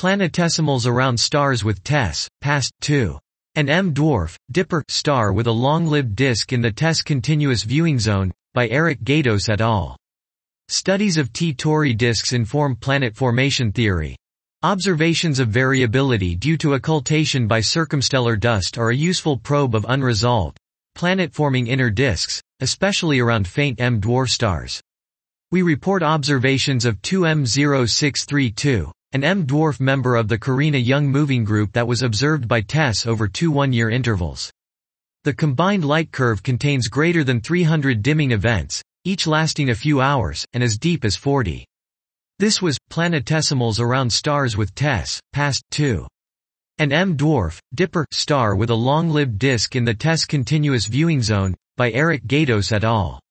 Planetesimals around stars with TESS, past 2. An M-dwarf, Dipper star with a long-lived disk in the TESS continuous viewing zone, by Eric Gaydos et al. Studies of T Tauri disks inform planet formation theory. Observations of variability due to occultation by circumstellar dust are a useful probe of unresolved, planet-forming inner disks, especially around faint M-dwarf stars. We report observations of 2M0632, an M-dwarf member of the Carina-Young moving group that was observed by TESS over 2 one-year intervals. The combined light curve contains greater than 300 dimming events, each lasting a few hours, and as deep as 40. This was Planetesimals around stars with TESS, past 2. An M-dwarf, Dipper star with a long-lived disk in the TESS continuous viewing zone, by Eric Gaydos et al.